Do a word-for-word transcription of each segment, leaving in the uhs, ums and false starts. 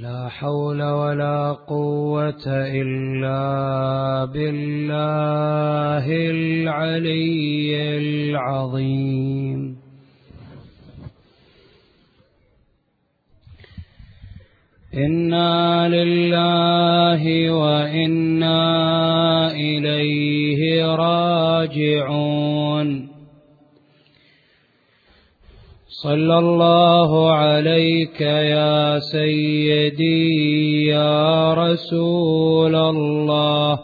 لا حول ولا قوة إلا بالله العلي العظيم. إنا لله وإنا إليه راجعون. صلى الله عليك يا سيدي يا رسول الله،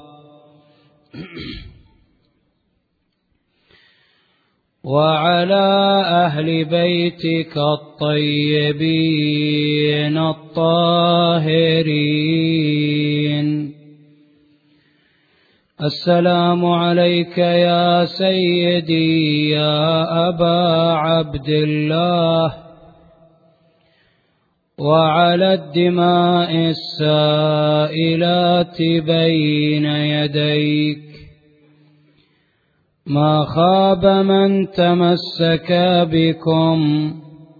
وعلى أهل بيتك الطيبين الطاهرين. السلام عليك يا سيدي يا أبا عبد الله، وعلى الدماء السائلات بين يديك. ما خاب من تمسك بكم،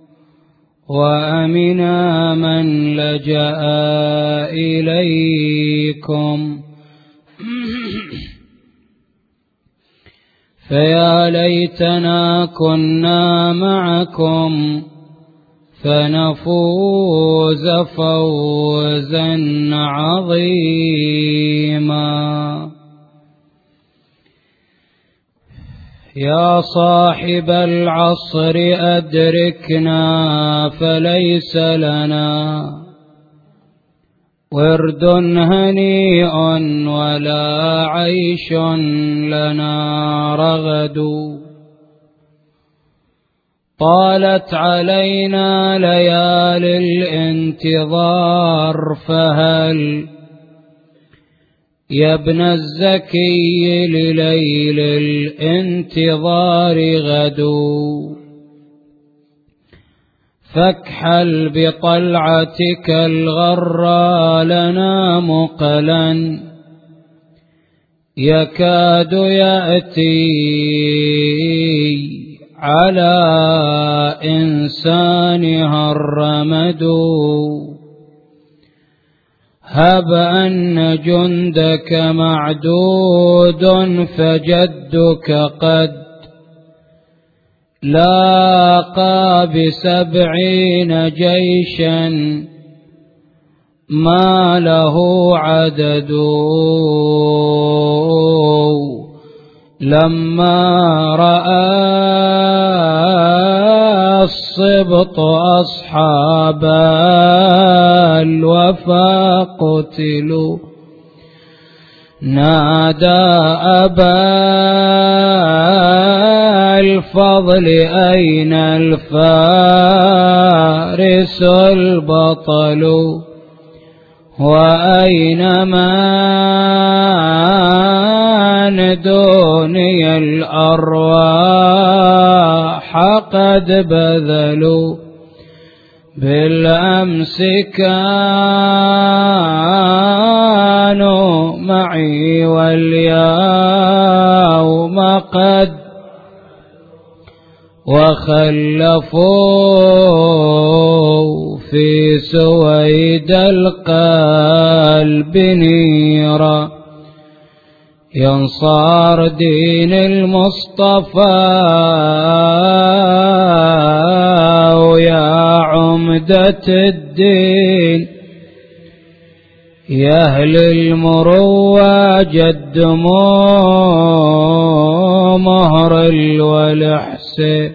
وأمنا من لجأ إليكم. فيا ليتنا كنا معكم فنفوز فوزا عظيما. يا صاحب العصر أدركنا، فليس لنا ورد هنيء ولا عيش لنا رغد. طالت علينا ليالي الانتظار، فهل يا ابن الزكي لليل الانتظار غدو. فاكحل بطلعتك الغرى لنا مقلا، يكاد يأتي على إنسانها الرمد. هب أن جندك معدود، فجدك قد لاقى بسبعين جيشا ما له عدد. لما رأى الصبط أصحاب الوفا قتلوا، نادى أبا الفضل أين الفارس البطل، وأين من دوني الأرواح قد بذلوا. بالأمس كانوا معي واليوم قد وخلفوا في سويد القلب نيرا. ينصار دين المصطفى ويا عمدة الدين، يا أهل المروة جدموا مهر الولحسن.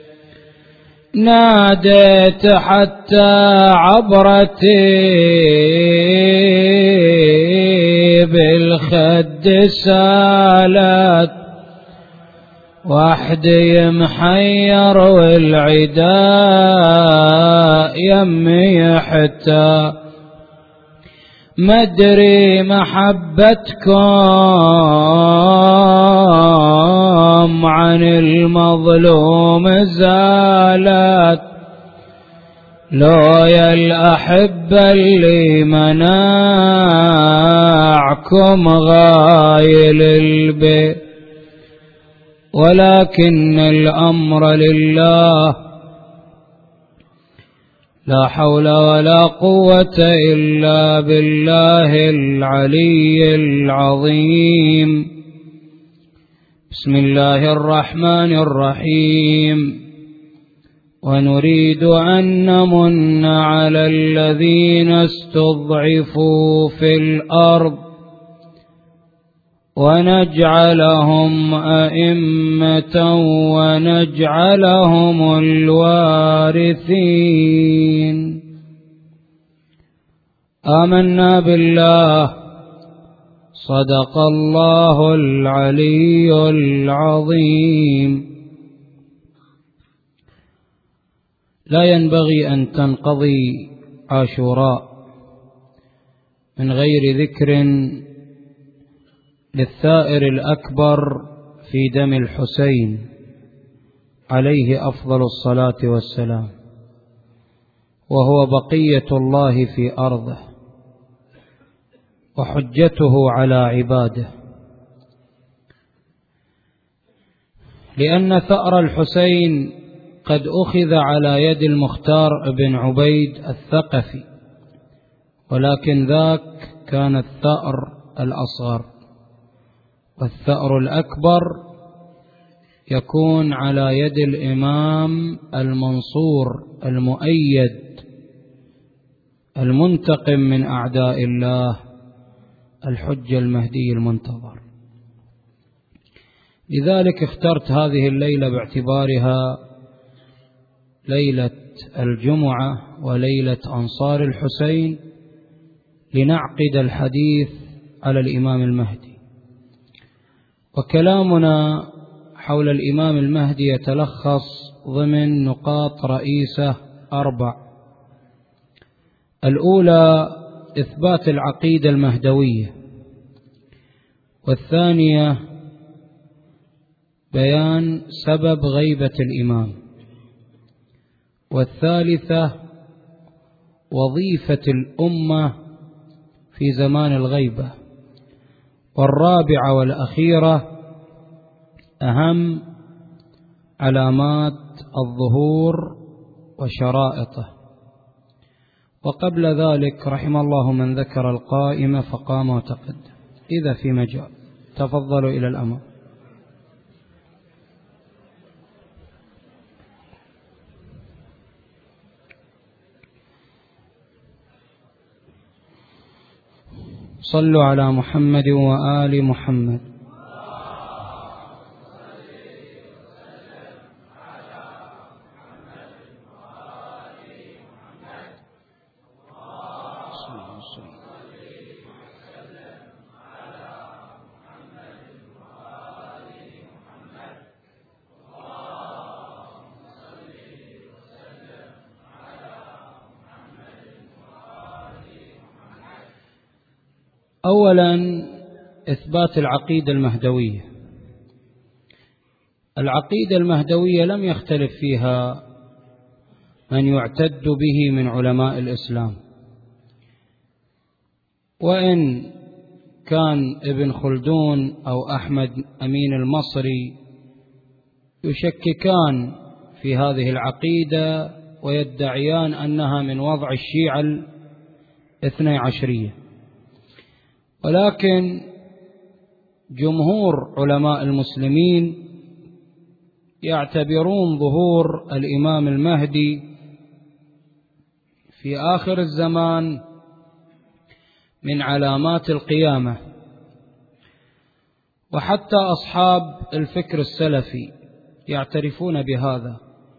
ناديت حتى عبرتي بالخد سالت، وحدي محير والعداء يمي حتى مدري محبتكم عن المظلوم زالت. لو يا الأحبة اللي مناعكم غايل البيت، ولكن الأمر لله لا حول ولا قوة إلا بالله العلي العظيم. بسم الله الرحمن الرحيم. ونريد أن نمن على الذين استضعفوا في الأرض ونجعلهم أئمة ونجعلهم الوارثين. آمنا بالله. صدق الله العلي العظيم. لا ينبغي أن تنقضي عاشوراء من غير ذكر للثائر الأكبر في دم الحسين عليه أفضل الصلاة والسلام، وهو بقية الله في أرضه وحجته على عباده، لأن ثأر الحسين قد أخذ على يد المختار بن عبيد الثقفي، ولكن ذاك كان الثأر الأصغر، والثأر الأكبر يكون على يد الإمام المنصور المؤيد المنتقم من أعداء الله الحجة المهدي المنتظر. لذلك اخترت هذه الليلة باعتبارها ليلة الجمعة وليلة أنصار الحسين لنعقد الحديث على الإمام المهدي. وكلامنا حول الإمام المهدي يتلخص ضمن نقاط رئيسة أربع. الأولى إثبات العقيدة المهدوية، والثانية بيان سبب غيبة الإمام، والثالثة وظيفة الأمة في زمان الغيبة، والرابعة والأخيرة أهم علامات الظهور وشرائطه. وقبل ذلك رحم الله من ذكر القائمة فقام وتقدم. إذا في مجال تفضلوا إلى الأمام. صلوا على محمد وآل محمد. أولا إثبات العقيدة المهدوية. العقيدة المهدوية لم يختلف فيها من يعتد به من علماء الإسلام، وإن كان ابن خلدون أو أحمد أمين المصري يشككان في هذه العقيدة ويدعيان أنها من وضع الشيعة الاثني عشرية، ولكن جمهور علماء المسلمين يعتبرون ظهور الإمام المهدي في آخر الزمان من علامات القيامة، وحتى أصحاب الفكر السلفي يعترفون بهذا،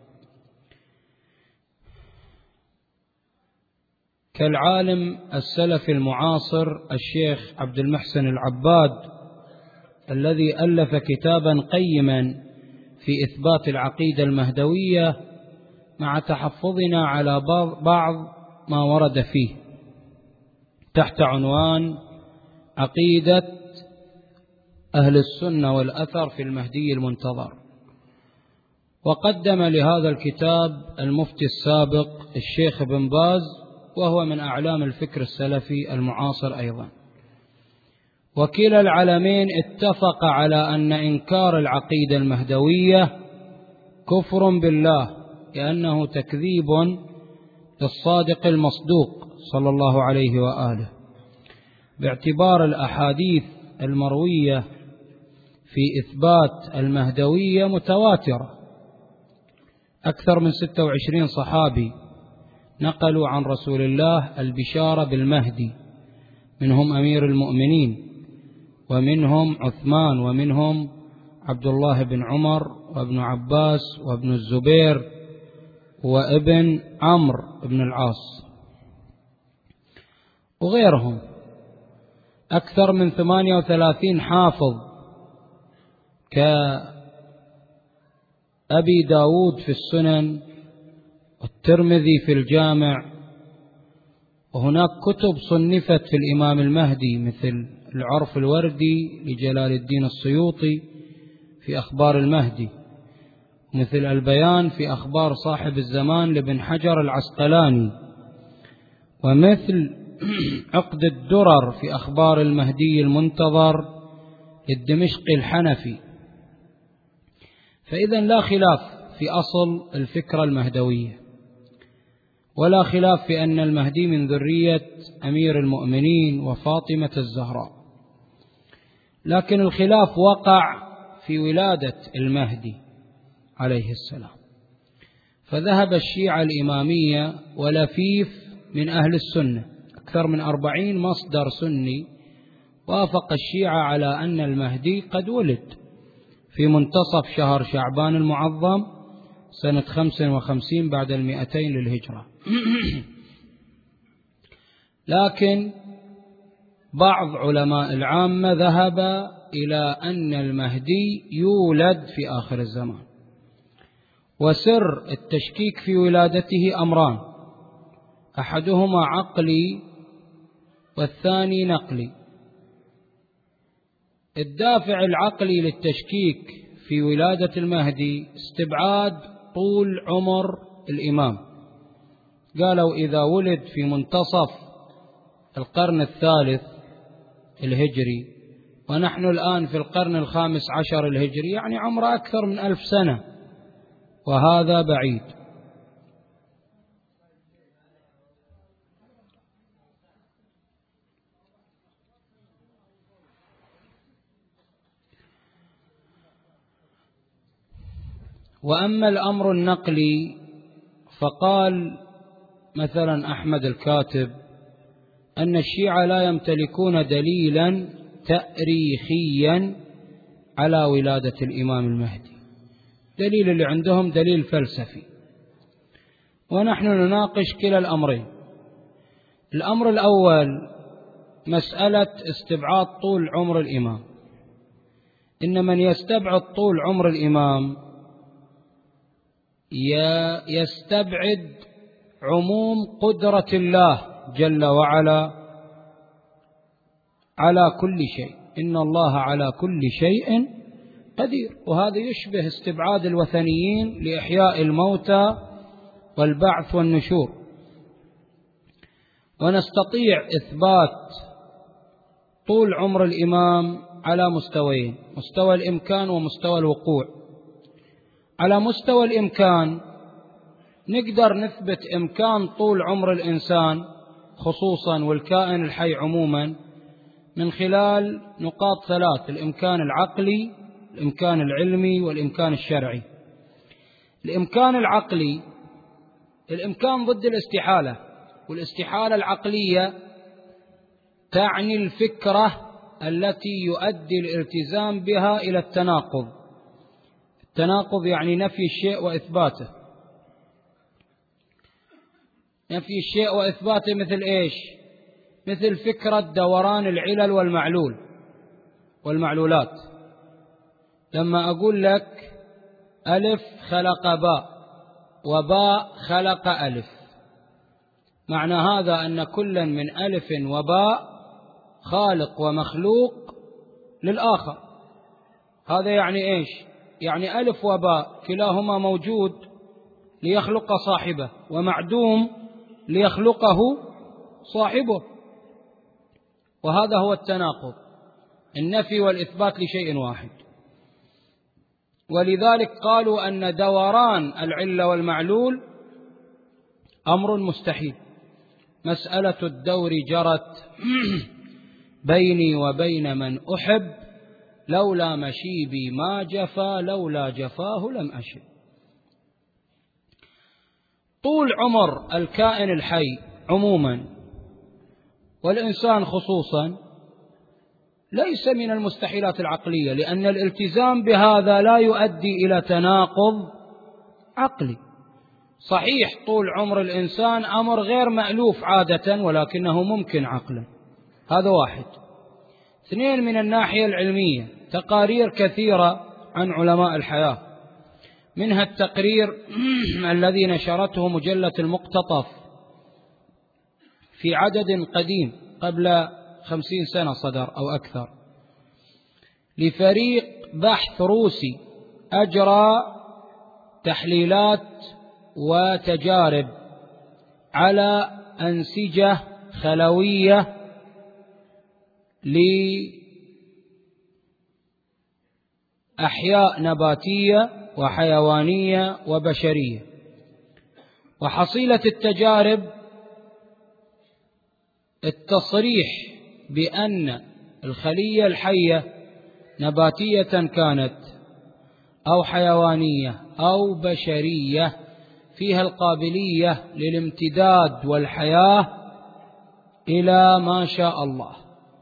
كالعالم السلفي المعاصر الشيخ عبد المحسن العباد الذي ألف كتابا قيما في إثبات العقيدة المهدوية مع تحفظنا على بعض ما ورد فيه تحت عنوان عقيدة أهل السنة والأثر في المهدي المنتظر. وقدم لهذا الكتاب المفتي السابق الشيخ بن باز، وهو من أعلام الفكر السلفي المعاصر أيضا. وكلا العالمين اتفق على أن إنكار العقيدة المهدوية كفر بالله، لأنه تكذيب للصادق المصدوق صلى الله عليه وآله، باعتبار الأحاديث المروية في إثبات المهدوية متواترة. أكثر من ستة وعشرين صحابي نقلوا عن رسول الله البشارة بالمهدي، منهم أمير المؤمنين، ومنهم عثمان، ومنهم عبد الله بن عمر، وابن عباس، وابن الزبير، وابن عمرو بن العاص، وغيرهم. أكثر من ثمانية وثلاثين حافظ كأبي داود في السنن، والترمذي في الجامع، وهناك كتب صنفت في الإمام المهدي مثل العرف الوردي لجلال الدين السيوطي في أخبار المهدي، مثل البيان في أخبار صاحب الزمان لابن حجر العسقلاني، ومثل عقد الدرر في أخبار المهدي المنتظر للدمشقي الحنفي. فإذا لا خلاف في أصل الفكرة المهدوية، ولا خلاف في أن المهدي من ذرية أمير المؤمنين وفاطمة الزهراء، لكن الخلاف وقع في ولادة المهدي عليه السلام. فذهب الشيعة الإمامية ولفيف من أهل السنة، أكثر من أربعين مصدر سني وافق الشيعة على أن المهدي قد ولد في منتصف شهر شعبان المعظم سنة خمس وخمسين بعد المئتين للهجرة. لكن بعض علماء العامة ذهب إلى أن المهدي يولد في آخر الزمان، وسر التشكيك في ولادته أمران، أحدهما عقلي والثاني نقلي. الدافع العقلي للتشكيك في ولادة المهدي استبعاد طول عمر الإمام. قالوا إذا ولد في منتصف القرن الثالث الهجري ونحن الآن في القرن الخامس عشر الهجري، يعني عمره أكثر من ألف سنة، وهذا بعيد. وأما الأمر النقلي فقال مثلا أحمد الكاتب أن الشيعة لا يمتلكون دليلا تاريخيا على ولادة الإمام المهدي، دليل اللي عندهم دليل فلسفي، ونحن نناقش كلا الأمرين. الأمر الأول مسألة استبعاد طول عمر الإمام. إن من يستبعد طول عمر الإمام يستبعد عموم قدرة الله جل وعلا على كل شيء، إن الله على كل شيء قدير. وهذا يشبه استبعاد الوثنيين لإحياء الموتى والبعث والنشور. ونستطيع إثبات طول عمر الإمام على مستويين، مستوى الإمكان ومستوى الوقوع. على مستوى الإمكان نقدر نثبت إمكان طول عمر الإنسان خصوصا والكائن الحي عموما من خلال نقاط ثلاث: الإمكان العقلي، الإمكان العلمي، والإمكان الشرعي. الإمكان العقلي، الإمكان ضد الاستحالة، والاستحالة العقلية تعني الفكرة التي يؤدي الالتزام بها إلى التناقض. التناقض يعني نفي الشيء وإثباته. نفي الشيء وإثباته مثل إيش؟ مثل فكرة دوران العلل والمعلول والمعلولات. لما أقول لك ألف خلق باء وباء خلق ألف، معنى هذا أن كلا من ألف وباء خالق ومخلوق للآخر. هذا يعني إيش؟ يعني ألف وباء كلاهما موجود ليخلق صاحبه، ومعدوم ليخلقه صاحبه. وهذا هو التناقض، النفي والإثبات لشيء واحد. ولذلك قالوا أن دوران العلة والمعلول أمر مستحيل. مسألة الدور جرت بيني وبين من أحب، لولا مشيبي ما جفا، لولا جفاه لم أشب. طول عمر الكائن الحي عموما والإنسان خصوصا ليس من المستحيلات العقلية، لأن الالتزام بهذا لا يؤدي إلى تناقض عقلي. صحيح طول عمر الإنسان أمر غير مألوف عادة، ولكنه ممكن عقلا. هذا واحد. اثنين، من الناحية العلمية تقارير كثيرة عن علماء الحياة، منها التقرير الذي نشرته مجلة المقتطف في عدد قديم قبل خمسين سنة صدر أو أكثر، لفريق بحث روسي أجرى تحليلات وتجارب على أنسجة خلوية لأحياء نباتية وحيوانية وبشرية. وحصيلة التجارب التصريح بأن الخلية الحية نباتية كانت أو حيوانية أو بشرية فيها القابلية للامتداد والحياة إلى ما شاء الله،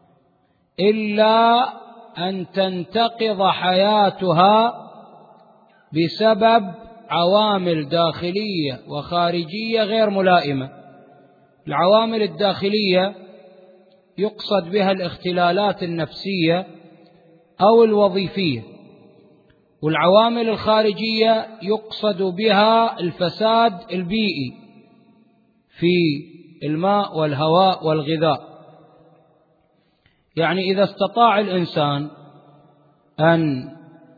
إلا أن تنتقض حياتها بسبب عوامل داخلية وخارجية غير ملائمة. العوامل الداخلية يقصد بها الاختلالات النفسية أو الوظيفية، والعوامل الخارجية يقصد بها الفساد البيئي في الماء والهواء والغذاء. يعني إذا استطاع الإنسان أن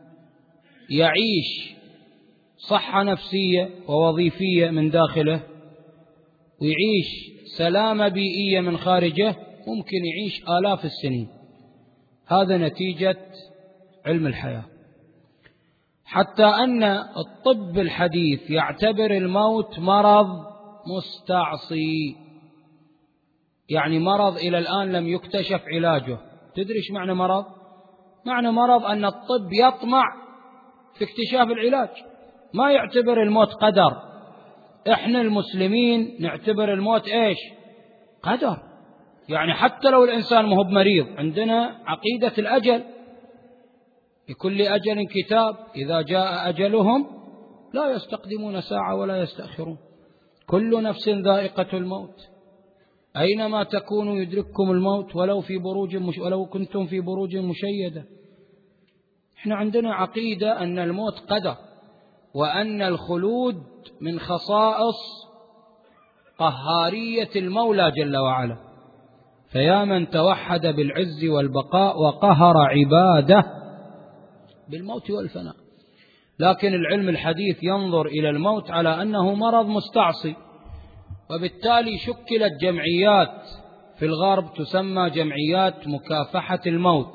يعيش صحة نفسية ووظيفية من داخله، ويعيش سلامة بيئية من خارجه، ممكن يعيش آلاف السنين. هذا نتيجة علم الحياة. حتى أن الطب الحديث يعتبر الموت مرض مستعصي، يعني مرض إلى الآن لم يكتشف علاجه. تدري ايش معنى مرض؟ معنى مرض أن الطب يطمع في اكتشاف العلاج، ما يعتبر الموت قدر. احنا المسلمين نعتبر الموت ايش؟ قدر. يعني حتى لو الإنسان مهو بمريض، عندنا عقيدة الأجل، لكل أجل كتاب، إذا جاء أجلهم لا يستقدمون ساعة ولا يستأخرون، كل نفس ذائقة الموت، أينما تكونوا يدرككم الموت ولو في بروج مش ولو كنتم في بروج مشيدة. احنا عندنا عقيدة أن الموت قدر، وأن الخلود من خصائص قهارية المولى جل وعلا. فيا من توحد بالعز والبقاء وقهر عباده بالموت والفناء. لكن العلم الحديث ينظر إلى الموت على أنه مرض مستعصي، وبالتالي شكلت جمعيات في الغرب تسمى جمعيات مكافحة الموت،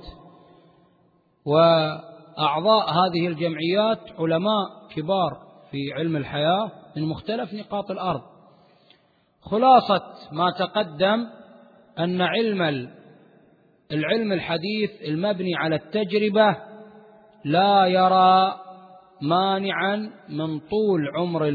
وأعضاء هذه الجمعيات علماء كبار في علم الحياة من مختلف نقاط الأرض. خلاصة ما تقدم أن علم العلم الحديث المبني على التجربة لا يرى مانعا من طول عمر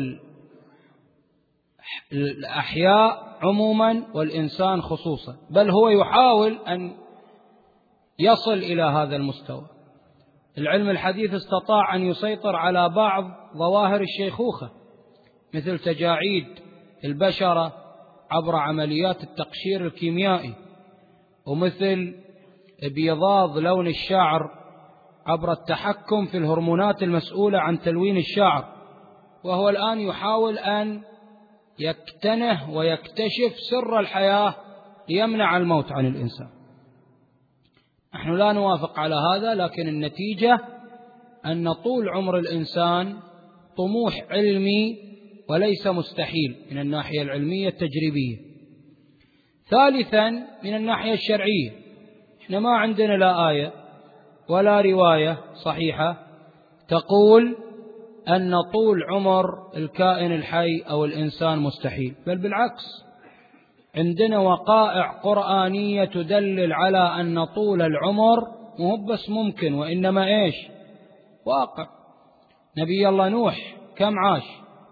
الأحياء عموما والإنسان خصوصا، بل هو يحاول أن يصل إلى هذا المستوى. العلم الحديث استطاع أن يسيطر على بعض ظواهر الشيخوخة، مثل تجاعيد البشرة عبر عمليات التقشير الكيميائي، ومثل ابيضاض لون الشعر عبر التحكم في الهرمونات المسؤولة عن تلوين الشعر. وهو الآن يحاول أن يكتنه ويكتشف سر الحياة ليمنع الموت عن الإنسان. نحن لا نوافق على هذا، لكن النتيجة أن طول عمر الإنسان طموح علمي وليس مستحيل من الناحية العلمية التجريبية. ثالثا، من الناحية الشرعية، إحنا ما عندنا لا آية ولا رواية صحيحة تقول أن طول عمر الكائن الحي أو الإنسان مستحيل، بل بالعكس، عندنا وقائع قرآنية تدلل على أن طول العمر مو بس ممكن وإنما إيش؟ واقع. نبي الله نوح كم عاش؟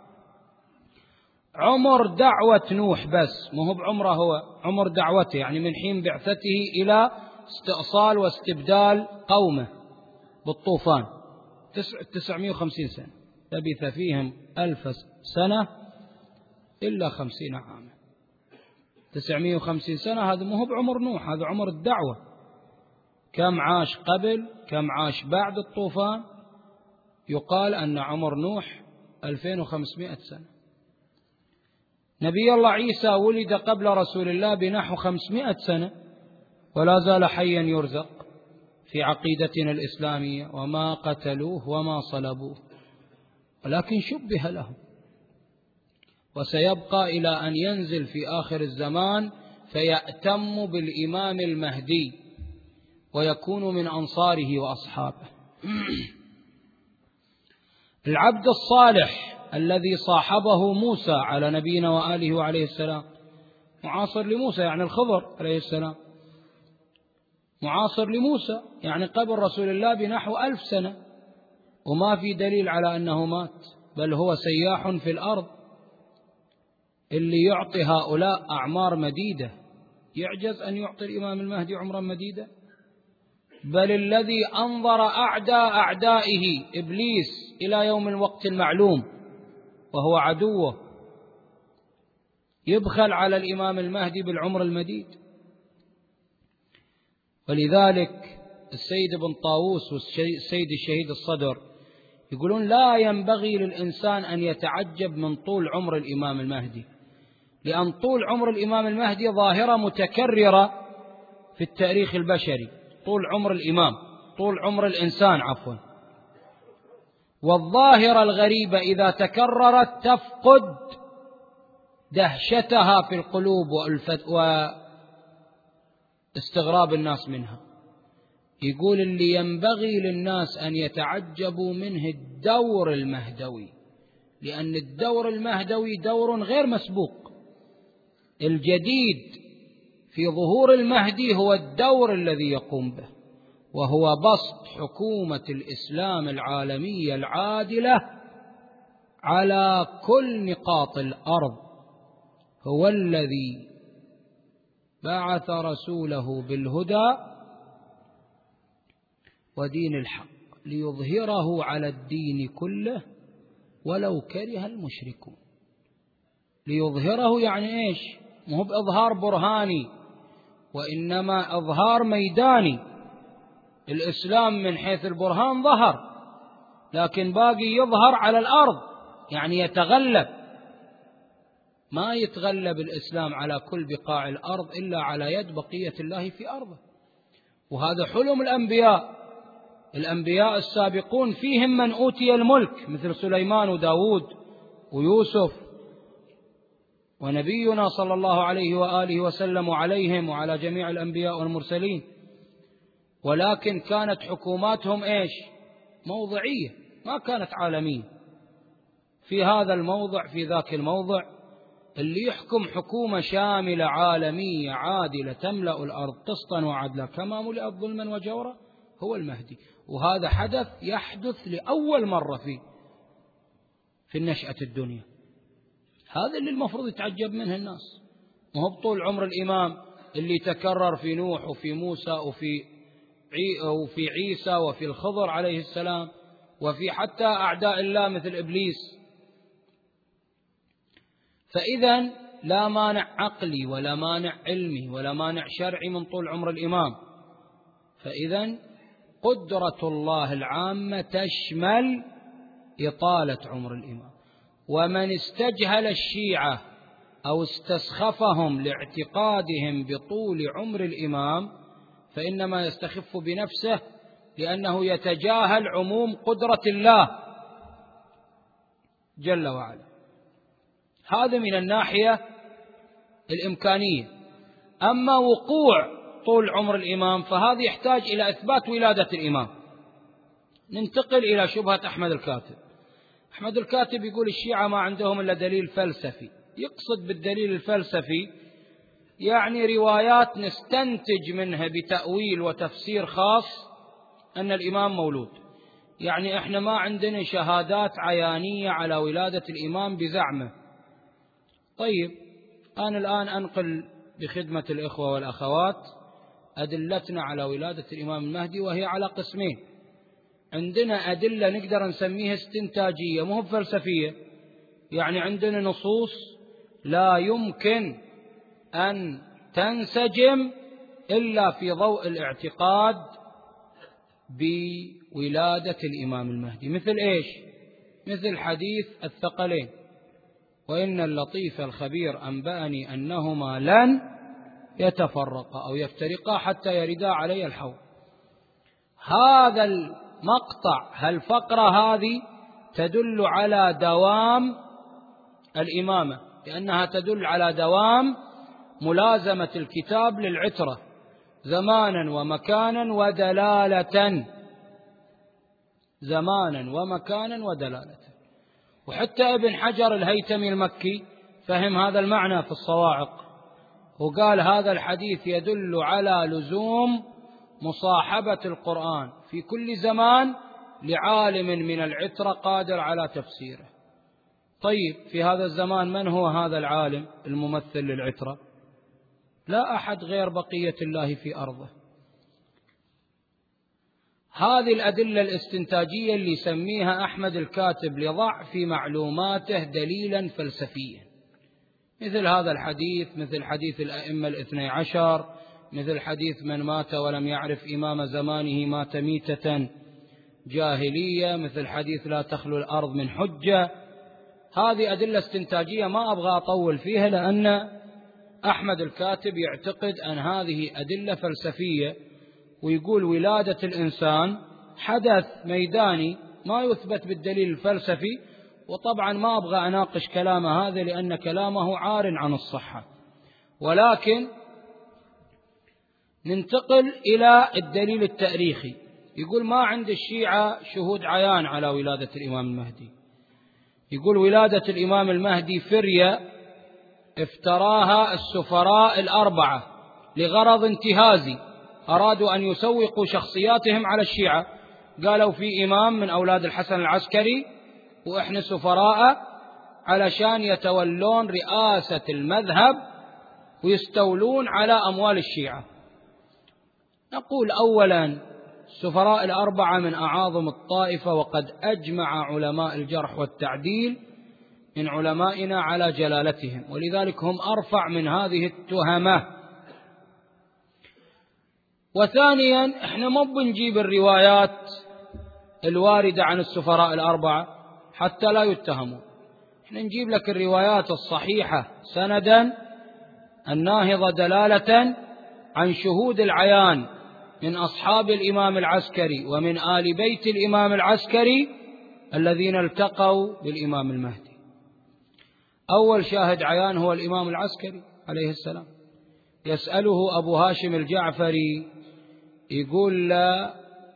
عمر دعوة نوح بس، مو بعمره هو، عمر دعوته، يعني من حين بعثته إلى استئصال واستبدال قومه بالطوفان تسعمائة وخمسين سنة، لبث فيهم ألف سنة إلا خمسين عاما. تسعمائة وخمسين سنة هذا مو بعمر نوح، هذا عمر الدعوة. كم عاش قبل، كم عاش بعد الطوفان؟ يقال أن عمر نوح ألفين وخمسمائة سنة. نبي الله عيسى ولد قبل رسول الله بنحو خمسمائة سنة ولا زال حيا يرزق في عقيدتنا الإسلامية، وما قتلوه وما صلبوه ولكن شبه له، وسيبقى إلى أن ينزل في آخر الزمان فيأتم بالإمام المهدي ويكون من أنصاره وأصحابه. العبد الصالح الذي صاحبه موسى على نبينا وآله وعليه السلام، معاصر لموسى يعني الخضر عليه السلام، معاصر لموسى يعني قبل رسول الله بنحو ألف سنة، وما في دليل على أنه مات، بل هو سياح في الأرض. اللي يعطي هؤلاء أعمار مديدة يعجز أن يعطي الإمام المهدي عمرا مديدا؟ بل الذي أنظر أعداء أعدائه إبليس إلى يوم الوقت المعلوم وهو عدوه يبخل على الإمام المهدي بالعمر المديد. ولذلك السيد ابن طاووس والسيد الشهيد الصدر يقولون لا ينبغي للإنسان أن يتعجب من طول عمر الإمام المهدي، لأن طول عمر الإمام المهدي ظاهرة متكررة في التاريخ البشري، طول عمر الإمام، طول عمر الإنسان عفوا، والظاهرة الغريبة إذا تكررت تفقد دهشتها في القلوب واستغراب الناس منها. يقول اللي ينبغي للناس أن يتعجبوا منه الدور المهدوي، لأن الدور المهدوي دور غير مسبوق. الجديد في ظهور المهدي هو الدور الذي يقوم به، وهو بسط حكومة الإسلام العالمية العادلة على كل نقاط الأرض. هو الذي بعث رسوله بالهدى ودين الحق ليظهره على الدين كله ولو كره المشركون. ليظهره يعني إيش؟ مو بإظهار برهاني وإنما إظهار ميداني. الإسلام من حيث البرهان ظهر، لكن باقي يظهر على الأرض، يعني يتغلب. ما يتغلب الإسلام على كل بقاع الأرض إلا على يد بقية الله في أرضه، وهذا حلم الأنبياء. الأنبياء السابقون فيهم من أوتي الملك مثل سليمان وداود ويوسف ونبينا صلى الله عليه وآله وسلم عليهم وعلى جميع الأنبياء والمرسلين، ولكن كانت حكوماتهم إيش؟ موضعية، ما كانت عالمية. في هذا الموضع في ذاك الموضع. اللي يحكم حكومة شاملة عالمية عادلة تملأ الأرض قسطا وعدلا كما ملئت ظلما وجورا هو المهدي. وهذا حدث يحدث لأول مرة في في النشأة الدنيا. هذا اللي المفروض يتعجب منه الناس، وهو بطول عمر الإمام اللي تكرر في نوح وفي موسى وفي وفي عيسى وفي الخضر عليه السلام وفي حتى أعداء الله مثل إبليس. فإذا لا مانع عقلي ولا مانع علمي ولا مانع شرعي من طول عمر الإمام. فإذا قدرة الله العامة تشمل إطالة عمر الإمام. ومن استجهل الشيعة أو استسخفهم لاعتقادهم بطول عمر الإمام فإنما يستخف بنفسه، لأنه يتجاهل عموم قدرة الله جل وعلا. هذا من الناحية الإمكانية. أما وقوع طول عمر الإمام فهذا يحتاج إلى إثبات ولادة الإمام. ننتقل إلى شبهة أحمد الكاتب. أحمد الكاتب يقول الشيعة ما عندهم إلا دليل فلسفي. يقصد بالدليل الفلسفي يعني روايات نستنتج منها بتأويل وتفسير خاص أن الإمام مولود. يعني إحنا ما عندنا شهادات عيانية على ولادة الإمام بزعمه. طيب أنا الآن أنقل بخدمة الإخوة والأخوات أدلتنا على ولادة الإمام المهدي، وهي على قسمين. عندنا أدلة نقدر نسميها استنتاجية مو فلسفية، يعني عندنا نصوص لا يمكن أن تنسجم إلا في ضوء الاعتقاد بولادة الإمام المهدي. مثل إيش؟ مثل حديث الثقلين: وإن اللطيف الخبير أنبأني أنهما لن يتفرقا أو يفترقا حتى يردا علي الحوض. هذا المقطع، هالفقرة هذه تدل على دوام الإمامة، لأنها تدل على دوام ملازمة الكتاب للعترة زمانا ومكانا ودلالة، زمانا ومكانا ودلالة. وحتى ابن حجر الهيثمي المكي فهم هذا المعنى في الصواعق، وقال هذا الحديث يدل على لزوم مصاحبة القرآن في كل زمان لعالم من العترة قادر على تفسيره. طيب في هذا الزمان من هو هذا العالم الممثل للعترة؟ لا أحد غير بقية الله في أرضه. هذه الأدلة الاستنتاجية اللي يسميها أحمد الكاتب لضعف معلوماته دليلا فلسفيا، مثل هذا الحديث، مثل حديث الأئمة الاثني عشر، مثل حديث من مات ولم يعرف إمام زمانه مات ميتة جاهلية، مثل حديث لا تخلو الأرض من حجة. هذه أدلة استنتاجية ما أبغى أطول فيها، لأن أحمد الكاتب يعتقد أن هذه أدلة فلسفية، ويقول ولادة الإنسان حدث ميداني ما يثبت بالدليل الفلسفي. وطبعا ما أبغى أناقش كلامه هذا لأن كلامه عار عن الصحة، ولكن ننتقل إلى الدليل التاريخي. يقول ما عند الشيعة شهود عيان على ولادة الإمام المهدي. يقول ولادة الإمام المهدي فرية افتراها السفراء الأربعة لغرض انتهازي، أرادوا أن يسوقوا شخصياتهم على الشيعة. قالوا في إمام من أولاد الحسن العسكري وإحنا سفراء علشان يتولون رئاسة المذهب ويستولون على أموال الشيعة. نقول أولا السفراء الأربعة من أعاظم الطائفة، وقد أجمع علماء الجرح والتعديل من علمائنا على جلالتهم، ولذلك هم أرفع من هذه التهمة. وثانيا احنا ما بنجيب الروايات الواردة عن السفراء الأربعة حتى لا يتهموا، احنا نجيب لك الروايات الصحيحة سندا الناهضة دلالة عن شهود العيان من أصحاب الإمام العسكري ومن آل بيت الإمام العسكري الذين التقوا بالإمام المهدي. أول شاهد عيان هو الإمام العسكري عليه السلام. يسأله أبو هاشم الجعفري يقول لا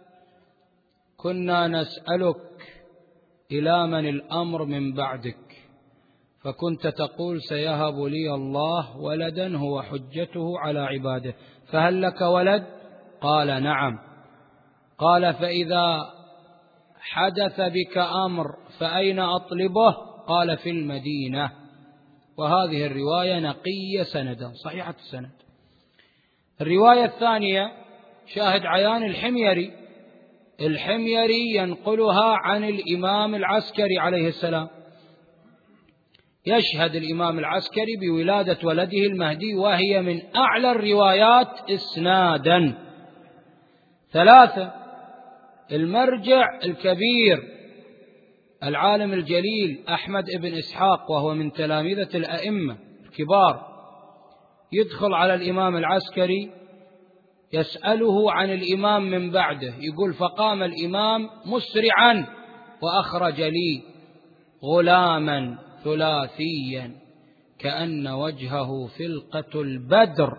كنا نسألك إلى من الأمر من بعدك، فكنت تقول سيهب لي الله ولدا هو حجته على عباده، فهل لك ولد؟ قال نعم. قال فإذا حدث بك أمر فأين أطلبه؟ قال في المدينة. وهذه الرواية نقية سندا صحيحة السند. الرواية الثانية شاهد عيان الحميري. الحميري ينقلها عن الإمام العسكري عليه السلام. يشهد الإمام العسكري بولادة ولده المهدي، وهي من أعلى الروايات إسنادا. ثلاثة المرجع الكبير العالم الجليل أحمد بن إسحاق، وهو من تلامذة الأئمة الكبار، يدخل على الإمام العسكري يسأله عن الإمام من بعده. يقول فقام الإمام مسرعا وأخرج لي غلاما ثلاثيا كأن وجهه فلقة البدر،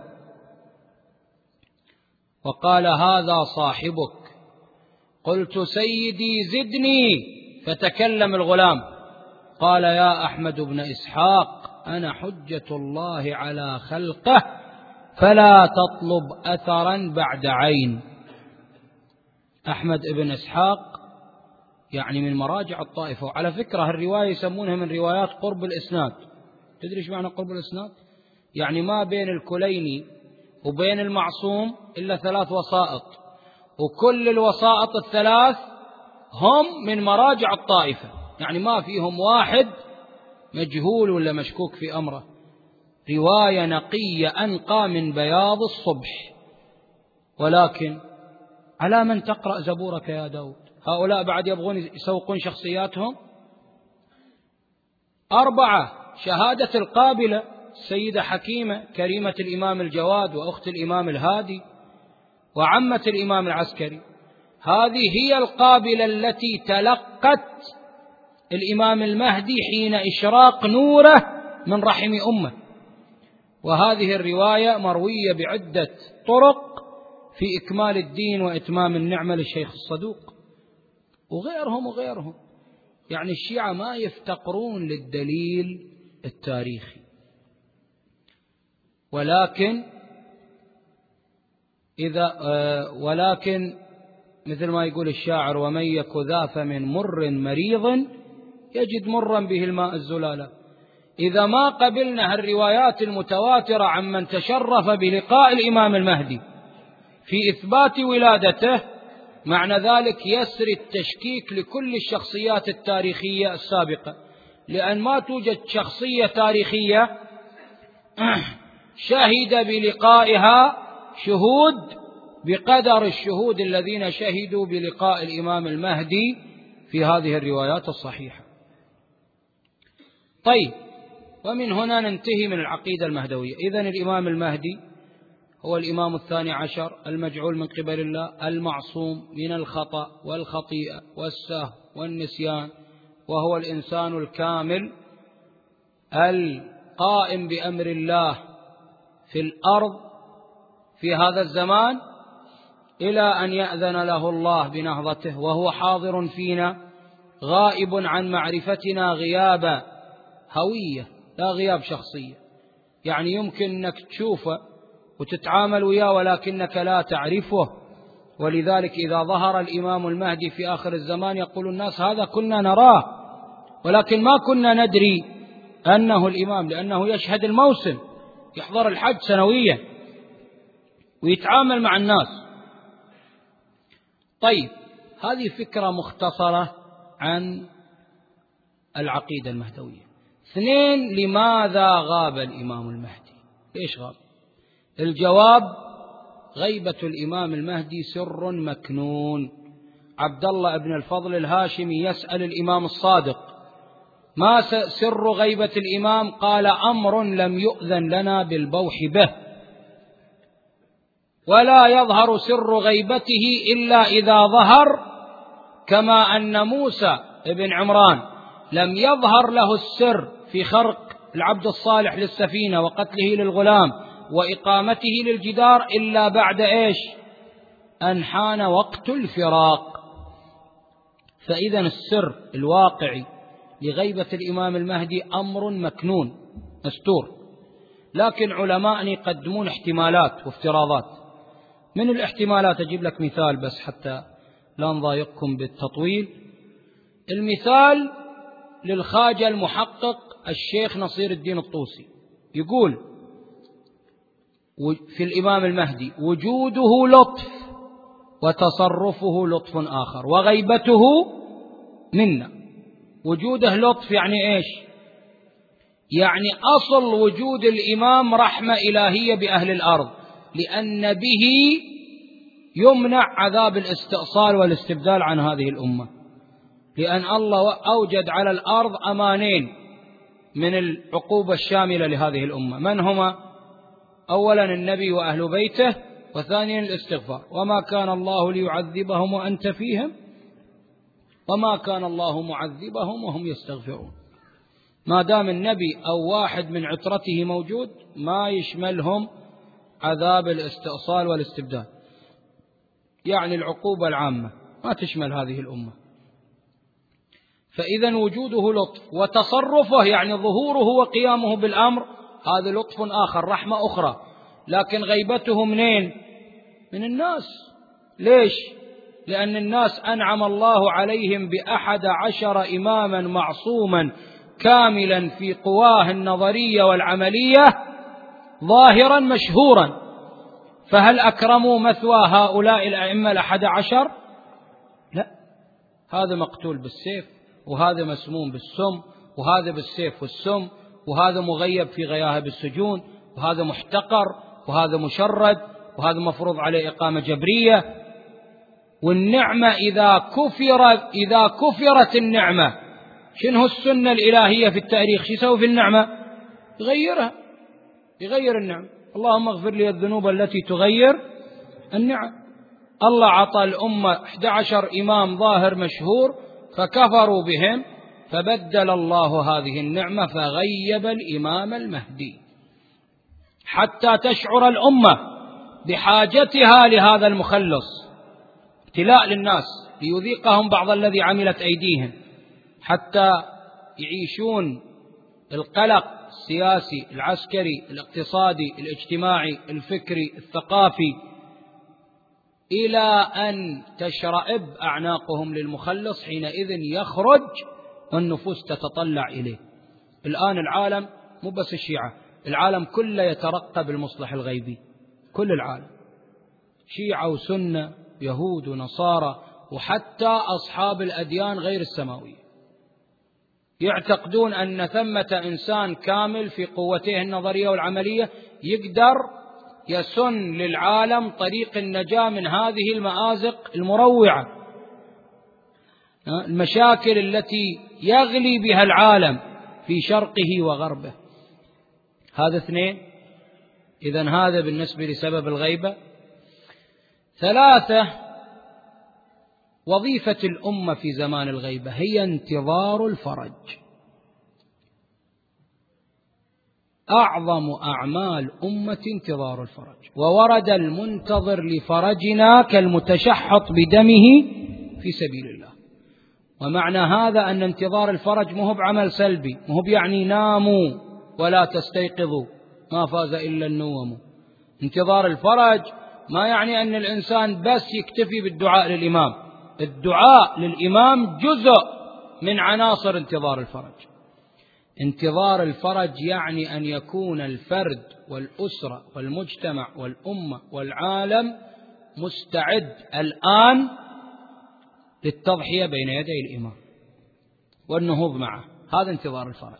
وقال هذا صاحبك. قلت سيدي زدني، فتكلم الغلام قال: يا أحمد بن إسحاق، أنا حجة الله على خلقه، فلا تطلب أثرا بعد عين. أحمد بن إسحاق يعني من مراجع الطائفة، وعلى فكرة الرواية يسمونها من روايات قرب الإسناد. تدري ايش معنى قرب الإسناد؟ يعني ما بين الكليني وبين المعصوم إلا ثلاث وسائط، وكل الوسائط الثلاث هم من مراجع الطائفة، يعني ما فيهم واحد مجهول ولا مشكوك في أمره. رواية نقية أنقى من بياض الصبح. ولكن على من تقرأ زبورك يا داود؟ هؤلاء بعد يبغون يسوقون شخصياتهم. أربعة: شهادة القابلة السيدة حكيمة كريمة الإمام الجواد وأخت الإمام الهادي وعمة الإمام العسكري، هذه هي القابلة التي تلقت الإمام المهدي حين إشراق نوره من رحم أمه. وهذه الرواية مروية بعدة طرق في إكمال الدين وإتمام النعمة للشيخ الصدوق وغيرهم وغيرهم. يعني الشيعة ما يفتقرون للدليل التاريخي، ولكن إذا ولكن مثل ما يقول الشاعر: ومن يك ذا فمن مر مريض يجد مرا به الماء الزلالة. إذا ما قبلنا الروايات المتواترة عمن تشرف بلقاء الإمام المهدي في إثبات ولادته، معنى ذلك يسري التشكيك لكل الشخصيات التاريخية السابقة، لأن ما توجد شخصية تاريخية شهد بلقائها شهود بقدر الشهود الذين شهدوا بلقاء الإمام المهدي في هذه الروايات الصحيحة. طيب، ومن هنا ننتهي من العقيدة المهدوية. إذن الإمام المهدي هو الإمام الثاني عشر المجعول من قبل الله، المعصوم من الخطأ والخطيئة والسهو والنسيان، وهو الإنسان الكامل القائم بأمر الله في الأرض في هذا الزمان إلى أن يأذن له الله بنهضته، وهو حاضر فينا غائب عن معرفتنا غياب هوية لا غياب شخصية. يعني يمكن أنك تشوفه وتتعامل وياه ولكنك لا تعرفه. ولذلك إذا ظهر الإمام المهدي في آخر الزمان يقول الناس: هذا كنا نراه ولكن ما كنا ندري أنه الإمام، لأنه يشهد الموسم، يحضر الحج سنويا ويتعامل مع الناس. طيب، هذه فكرة مختصرة عن العقيدة المهدوية. اثنين: لماذا غاب الإمام المهدي؟ ليش غاب؟ الجواب: غيبة الإمام المهدي سر مكنون. عبد الله بن الفضل الهاشمي يسأل الإمام الصادق: ما سر غيبة الإمام؟ قال: أمر لم يؤذن لنا بالبوح به، ولا يظهر سر غيبته إلا إذا ظهر، كما أن موسى بن عمران لم يظهر له السر في خرق العبد الصالح للسفينة وقتله للغلام وإقامته للجدار إلا بعد إيش؟ أن حان وقت الفراق. فإذا السر الواقعي لغيبة الإمام المهدي أمر مكنون مستور، لكن علماء يقدمون احتمالات وافتراضات. من الاحتمالات أجيب لك مثال بس حتى لا نضايقكم بالتطويل. المثال للخواجة المحقق الشيخ نصير الدين الطوسي، يقول في الإمام المهدي: وجوده لطف وتصرفه لطف آخر وغيبته منا. وجوده لطف يعني إيش؟ يعني أصل وجود الإمام رحمة إلهية بأهل الأرض، لأن به يمنع عذاب الاستئصال والاستبدال عن هذه الأمة، لأن الله أوجد على الأرض أمانين من العقوبة الشاملة لهذه الأمة. من هما؟ أولا النبي وأهل بيته، وثانيا الاستغفار. وما كان الله ليعذبهم وأنت فيهم وما كان الله معذبهم وهم يستغفرون. ما دام النبي أو واحد من عترته موجود ما يشملهم عذاب الاستئصال والاستبدال، يعني العقوبة العامة ما تشمل هذه الأمة. فإذا وجوده لطف، وتصرفه يعني ظهوره وقيامه بالأمر هذا لطف آخر، رحمة أخرى. لكن غيبته منين؟ من الناس. ليش؟ لأن الناس أنعم الله عليهم بأحد عشر إماما معصوما كاملا في قواه النظرية والعملية ظاهرا مشهورا، فهل أكرموا مثوى هؤلاء الأئمة الأحد عشر؟ لا، هذا مقتول بالسيف، وهذا مسموم بالسم، وهذا بالسيف والسم، وهذا مغيب في غياهب السجون، وهذا محتقر، وهذا مشرد، وهذا مفروض عليه إقامة جبرية. والنعمة إذا كفر إذا كفرت النعمة، شنو السنة الإلهية في التاريخ؟ شو يسوي في النعمة؟ يغيرها، يغير النعمة. اللهم اغفر لي الذنوب التي تغير النعم. الله عطى الأمة أحد عشر إمام ظاهر مشهور فكفروا بهم، فبدل الله هذه النعمة فغيب الإمام المهدي حتى تشعر الأمة بحاجتها لهذا المخلص، ابتلاء للناس ليذيقهم بعض الذي عملت أيديهم، حتى يعيشون القلق السياسي العسكري الاقتصادي الاجتماعي الفكري الثقافي، إلى أن تشرئب أعناقهم للمخلص، حينئذ يخرج والنفوس تتطلع إليه. الآن العالم مو بس الشيعة، العالم كله يترقب المصلح الغيبي، كل العالم، شيعة وسنة، يهود ونصارى، وحتى أصحاب الأديان غير السماوية، يعتقدون أن ثمة إنسان كامل في قوته النظرية والعملية يقدر يسن للعالم طريق النجاة من هذه المآزق المروعة، المشاكل التي يغلي بها العالم في شرقه وغربه. هذا اثنين. إذن هذا بالنسبة لسبب الغيبة. ثلاثة، وظيفة الأمة في زمان الغيبة هي انتظار الفرج. أعظم أعمال أمة انتظار الفرج، وورد المنتظر لفرجنا كالمتشحط بدمه في سبيل الله. ومعنى هذا أن انتظار الفرج مو بعمل سلبي، مو يعني ناموا ولا تستيقظوا ما فاز إلا النوم. انتظار الفرج ما يعني أن الإنسان بس يكتفي بالدعاء للإمام، الدعاء للإمام جزء من عناصر انتظار الفرج. انتظار الفرج يعني أن يكون الفرد والأسرة والمجتمع والأمة والعالم مستعد الآن للتضحية بين يدي الإمام والنهوض معه، هذا انتظار الفرج.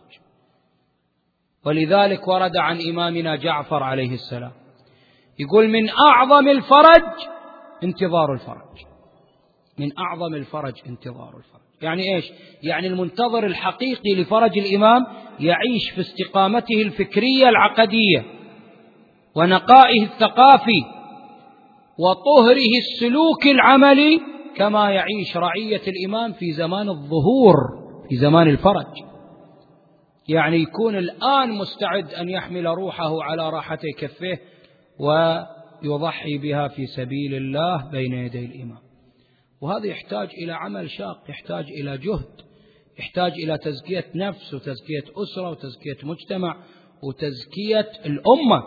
ولذلك ورد عن إمامنا جعفر عليه السلام يقول: من أعظم الفرج انتظار الفرج، من أعظم الفرج انتظار الفرج. يعني إيش؟ يعني المنتظر الحقيقي لفرج الإمام يعيش في استقامته الفكرية العقدية ونقائه الثقافي وطهره السلوك العملي كما يعيش رعية الإمام في زمان الظهور، في زمان الفرج. يعني يكون الآن مستعد أن يحمل روحه على راحتي كفيه ويضحي بها في سبيل الله بين يدي الإمام. وهذا يحتاج إلى عمل شاق، يحتاج إلى جهد، يحتاج إلى تزكية نفس وتزكية أسرة وتزكية مجتمع وتزكية الأمة.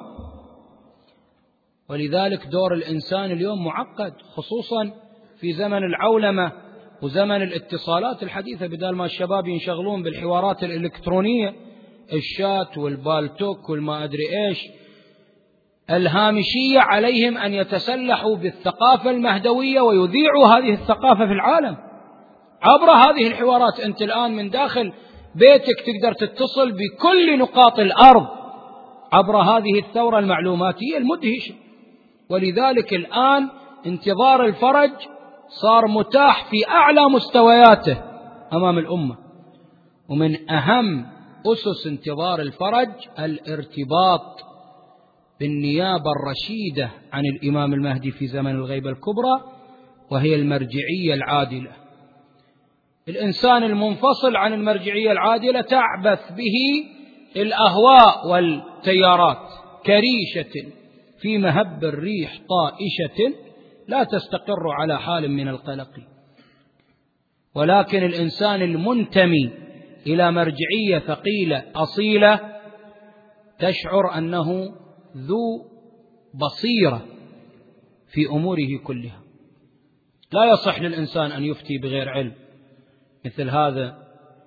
ولذلك دور الإنسان اليوم معقد، خصوصا في زمن العولمة وزمن الاتصالات الحديثة، بدل ما الشباب ينشغلون بالحوارات الإلكترونية، الشات والبالتوك والما أدري إيش، الهامشية، عليهم أن يتسلحوا بالثقافة المهدوية ويذيعوا هذه الثقافة في العالم عبر هذه الحوارات. أنت الآن من داخل بيتك تقدر تتصل بكل نقاط الأرض عبر هذه الثورة المعلوماتية المدهشة. ولذلك الآن انتظار الفرج صار متاح في أعلى مستوياته أمام الأمة. ومن أهم أسس انتظار الفرج الارتباط بالنيابة الرشيدة عن الإمام المهدي في زمن الغيبة الكبرى، وهي المرجعية العادلة. الإنسان المنفصل عن المرجعية العادلة تعبث به الأهواء والتيارات كريشة في مهب الريح طائشة لا تستقر على حال من القلق. ولكن الإنسان المنتمي إلى مرجعية ثقيلة أصيلة تشعر أنه ذو بصيرة في أموره كلها. لا يصح للإنسان أن يفتي بغير علم، مثل هذا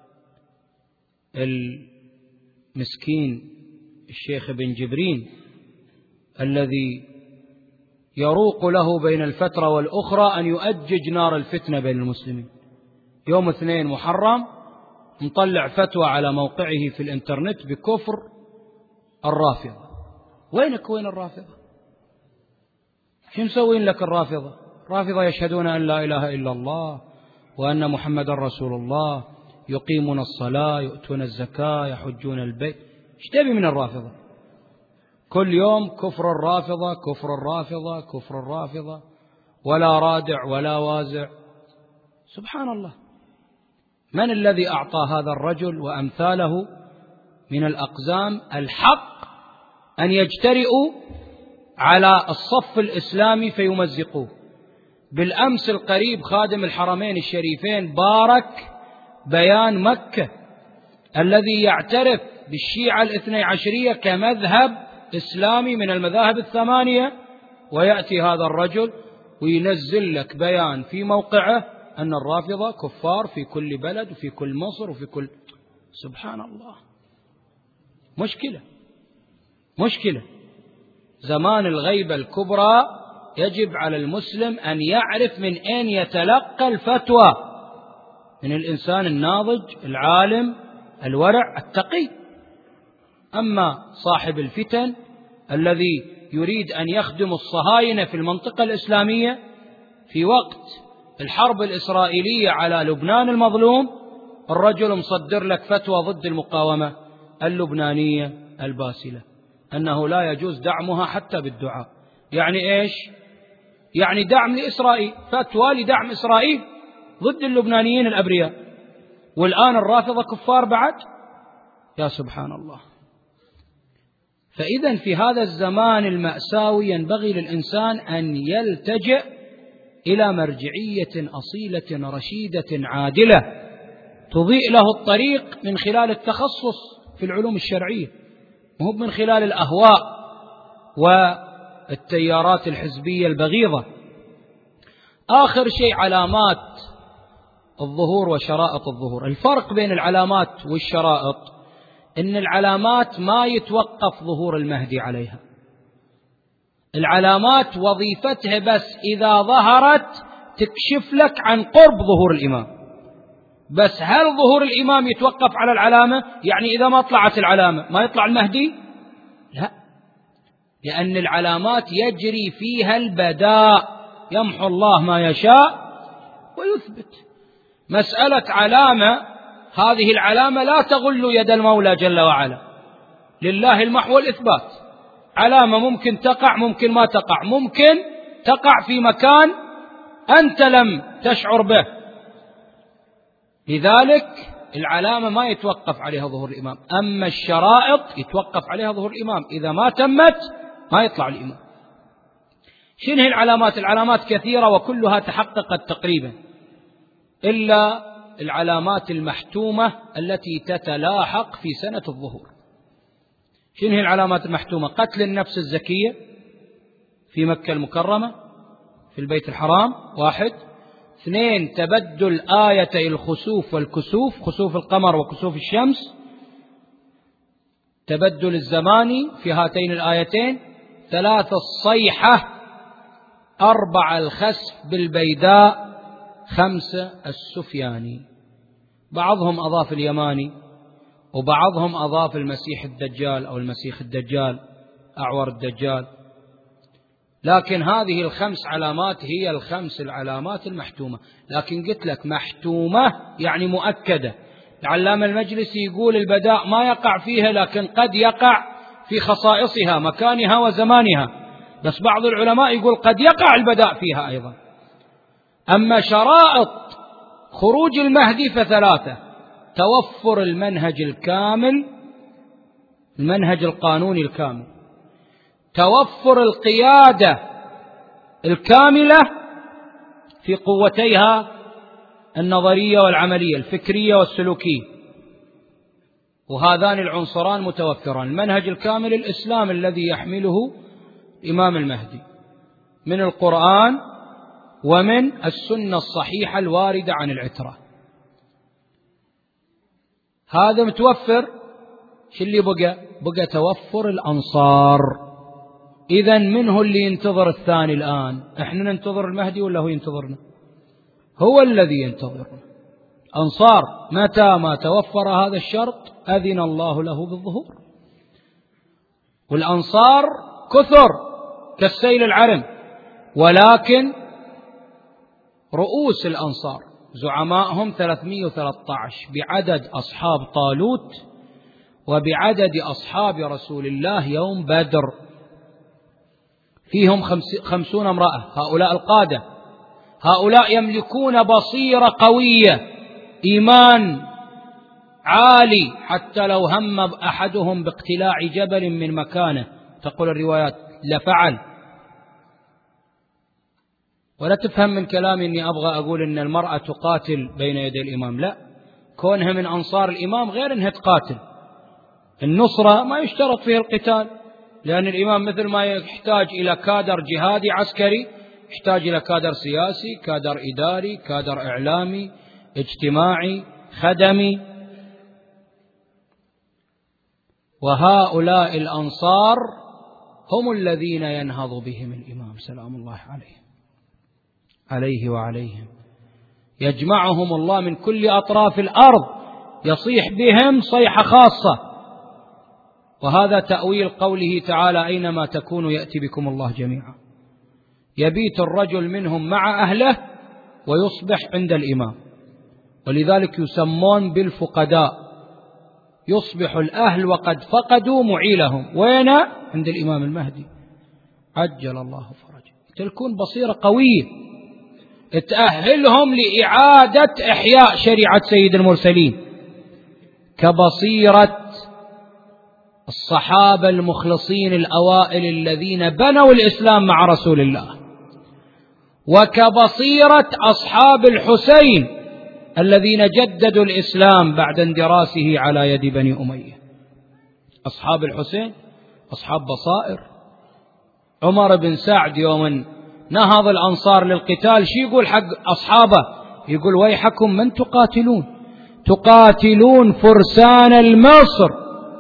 المسكين الشيخ ابن جبرين الذي يروق له بين الفترة والأخرى أن يؤجج نار الفتنة بين المسلمين. يوم اثنين محرم مطلع فتوى على موقعه في الإنترنت بكفر الرافضة. وينك وين الرافضة؟ شو مسوين لك الرافضة؟ الرافضة يشهدون أن لا إله إلا الله وأن محمد رسول الله، يقيمون الصلاة، يؤتون الزكاة، يحجون البيت. ايش تبي من الرافضة؟ كل يوم كفر الرافضة كفر الرافضة كفر الرافضة، ولا رادع ولا وازع. سبحان الله، من الذي أعطى هذا الرجل وأمثاله من الأقزام الحق أن يجترئوا على الصف الإسلامي فيمزقوه؟ بالأمس القريب خادم الحرمين الشريفين بارك بيان مكة الذي يعترف بالشيعة الاثني عشرية كمذهب إسلامي من المذاهب الثمانية، ويأتي هذا الرجل وينزل لك بيان في موقعه أن الرافضة كفار في كل بلد وفي كل مصر وفي كل. سبحان الله، مشكلة مشكلة. زمان الغيبة الكبرى يجب على المسلم أن يعرف من أين يتلقى الفتوى، من الإنسان الناضج العالم الورع التقي. أما صاحب الفتن الذي يريد أن يخدم الصهاينة في المنطقة الإسلامية في وقت الحرب الإسرائيلية على لبنان المظلوم، الرجل مصدر لك فتوى ضد المقاومة اللبنانية الباسلة أنه لا يجوز دعمها حتى بالدعاء. يعني إيش؟ يعني دعم لإسرائيل، فتوى لدعم إسرائيل ضد اللبنانيين الأبرياء، والآن الرافضة كفار بعد. يا سبحان الله. فإذا في هذا الزمان المأساوي ينبغي للإنسان أن يلتجئ إلى مرجعية أصيلة رشيدة عادلة تضيء له الطريق من خلال التخصص في العلوم الشرعية، مو من خلال الأهواء والتيارات الحزبية البغيضة. آخر شيء علامات الظهور وشرائط الظهور. الفرق بين العلامات والشرائط إن العلامات ما يتوقف ظهور المهدي عليها. العلامات وظيفتها بس إذا ظهرت تكشف لك عن قرب ظهور الإمام. بس هل ظهور الإمام يتوقف على العلامة؟ يعني إذا ما طلعت العلامة ما يطلع المهدي؟ لا، لأن العلامات يجري فيها البداء، يمحو الله ما يشاء ويثبت. مسألة علامة، هذه العلامة لا تغل يد المولى جل وعلا، لله المحو والإثبات. علامة ممكن تقع ممكن ما تقع، ممكن تقع في مكان أنت لم تشعر به، لذلك العلامة ما يتوقف عليها ظهور الإمام. أما الشرائط يتوقف عليها ظهور الإمام، إذا ما تمت ما يطلع الإمام. شنو هي العلامات؟ العلامات كثيرة وكلها تحققت تقريبا، إلا العلامات المحتومة التي تتلاحق في سنة الظهور. شنو هي العلامات المحتومة؟ قتل النفس الزكية في مكة المكرمة في البيت الحرام، واحد. اثنين، تبدل آيتي الخسوف والكسوف، خسوف القمر وكسوف الشمس، تبدل الزماني في هاتين الآيتين. ثلاثة، الصيحة. أربعة، الخسف بالبيداء. خمسة، السفياني. بعضهم أضاف اليماني وبعضهم أضاف المسيح الدجال أو المسيح الدجال أعور الدجال، لكن هذه الخمس علامات هي الخمس العلامات المحتومة. لكن قلت لك محتومة يعني مؤكدة. العلامة المجلسي يقول البداء ما يقع فيها، لكن قد يقع في خصائصها مكانها وزمانها، بس بعض العلماء يقول قد يقع البداء فيها أيضا. أما شرائط خروج المهدي فثلاثة: توفر المنهج الكامل، المنهج القانوني الكامل، توفر القيادة الكاملة في قوتيها النظرية والعملية، الفكرية والسلوكية، وهذان العنصران متوفران. المنهج الكامل الإسلام الذي يحمله الإمام المهدي من القرآن ومن السنة الصحيحة الواردة عن العترة، هذا متوفر. شو اللي بقى؟ بقى توفر الأنصار. إذن منه اللي ينتظر الثاني الآن؟ إحنا ننتظر المهدي ولا هو ينتظرنا؟ هو الذي ينتظرنا. أنصار متى ما توفر هذا الشرط أذن الله له بالظهور. والأنصار كثر كالسيل العرم، ولكن رؤوس الأنصار زعمائهم ثلاثمائة وثلاثة عشر بعدد أصحاب طالوت وبعدد أصحاب رسول الله يوم بدر، فيهم خمسون امرأة. هؤلاء القادة، هؤلاء يملكون بصيرة قوية، إيمان عالي، حتى لو هم أحدهم باقتلاع جبل من مكانه تقول الروايات لفعل. ولا تفهم من كلامي أني أبغى أقول أن المرأة تقاتل بين يدي الإمام، لا، كونها من أنصار الإمام غير أنها تقاتل. النصرة ما يشترط فيه القتال، لأن الإمام مثل ما يحتاج إلى كادر جهادي عسكري يحتاج إلى كادر سياسي، كادر إداري، كادر إعلامي، اجتماعي، خدمي. وهؤلاء الأنصار هم الذين ينهض بهم الإمام سلام الله عليه عليه وعليهم، يجمعهم الله من كل أطراف الأرض، يصيح بهم صيحة خاصة. وهذا تأويل قوله تعالى أينما تكونوا يأتي بكم الله جميعا. يبيت الرجل منهم مع أهله ويصبح عند الإمام، ولذلك يسمون بالفقداء. يصبح الأهل وقد فقدوا معيلهم، وين؟ عند الإمام المهدي عجل الله فرجه. تكون بصيرة قوية تأهلهم لإعادة إحياء شريعة سيد المرسلين، كبصيرة الصحابة المخلصين الأوائل الذين بنوا الإسلام مع رسول الله، وكبصيرة أصحاب الحسين الذين جددوا الإسلام بعد اندراسه على يد بني أمية. أصحاب الحسين أصحاب بصائر. عمر بن سعد يوم نهض الأنصار للقتال شي يقول حق أصحابه؟ يقول ويحكم من تقاتلون؟ تقاتلون فرسان المصر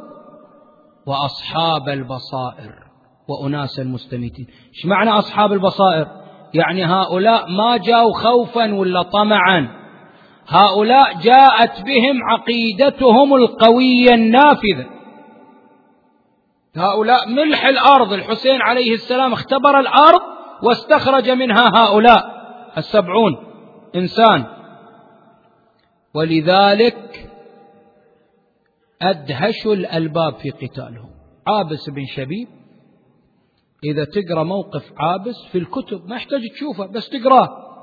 وأصحاب البصائر وأناس المستميتين. ايش معنى أصحاب البصائر؟ يعني هؤلاء ما جاءوا خوفا ولا طمعا، هؤلاء جاءت بهم عقيدتهم القوية النافذة. هؤلاء ملح الأرض. الحسين عليه السلام اختبر الأرض واستخرج منها هؤلاء السبعون إنسان، ولذلك أدهشوا الألباب في قتالهم. عابس بن شبيب، إذا تقرأ موقف عابس في الكتب ما يحتاج تشوفه بس تقرأه،